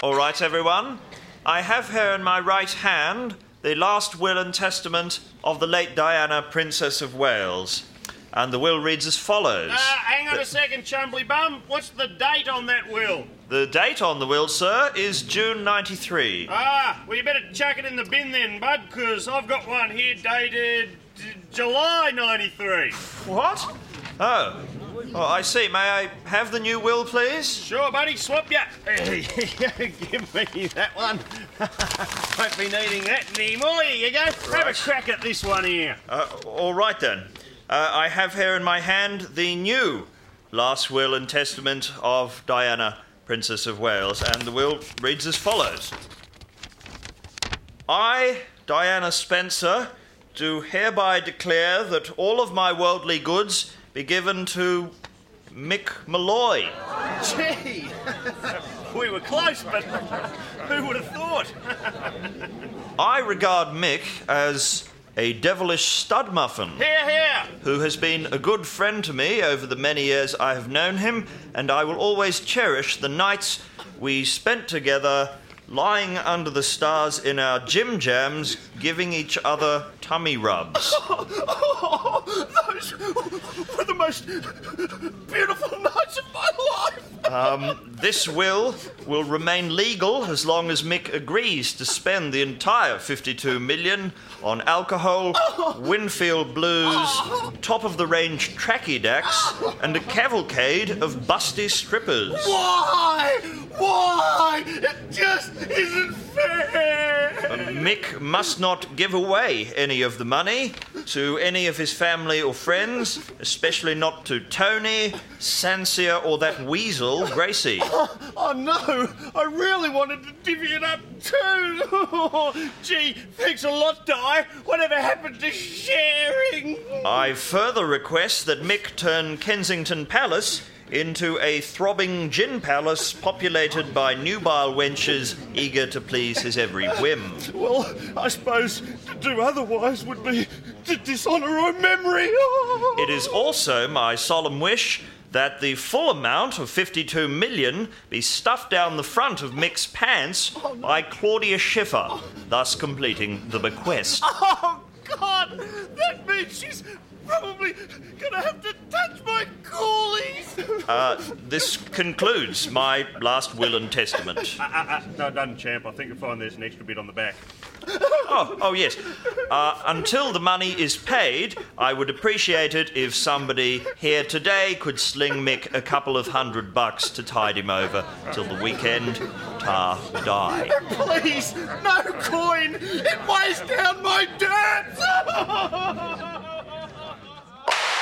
All right, everyone. I have here in my right hand the last will and testament of the late Diana, Princess of Wales. And the will reads as follows. Hang on a second, Chumbly Bum. What's the date on that will? The date on the will, sir, is June 93. Well, you better chuck it in the bin then, bud, because I've got one here dated July 93. What? Oh, I see. May I have the new will, please? Sure, buddy. Swap ya. Give me that one. Won't be needing that anymore. Here you go. Right. Have a crack at this one here. All right, then. I have here in my hand the new last will and testament of Diana, Princess of Wales, and the will reads as follows. I, Diana Spencer, do hereby declare that all of my worldly goods be given to Mick Malloy. Gee, we were close, but who would have thought? I regard Mick as a devilish stud muffin. Hear, hear! Who has been a good friend to me over the many years I have known him, and I will always cherish the nights we spent together lying under the stars in our gym jams, giving each other tummy rubs. Those were the most beautiful nights of my life. This will remain legal as long as Mick agrees to spend the entire 52 million on alcohol, Winfield blues, top-of-the-range tracky dacks, and a cavalcade of busty strippers. Why? It just isn't fair. Mick must not give away any of the money to any of his family or friends, especially not to Tony, Sansia, or that weasel, Gracie. Oh no, I really wanted to divvy it up too. Gee, thanks a lot, Di. Whatever happened to sharing? I further request that Mick turn Kensington Palace into a throbbing gin palace populated by nubile wenches eager to please his every whim. Well, I suppose to do otherwise would be to dishonour our memory. It is also my solemn wish that the full amount of 52 million be stuffed down the front of Mick's pants by Claudia Schiffer, thus completing the bequest. Oh, God! That means she's probably gonna have to touch my coolies. This concludes my last will and testament. No, done, champ. I think you'll find there's an extra bit on the back. Oh, yes. Until the money is paid, I would appreciate it if somebody here today could sling Mick a couple of $100 to tide him over till the weekend. Ta die. Please, no coin. It weighs down my dirt.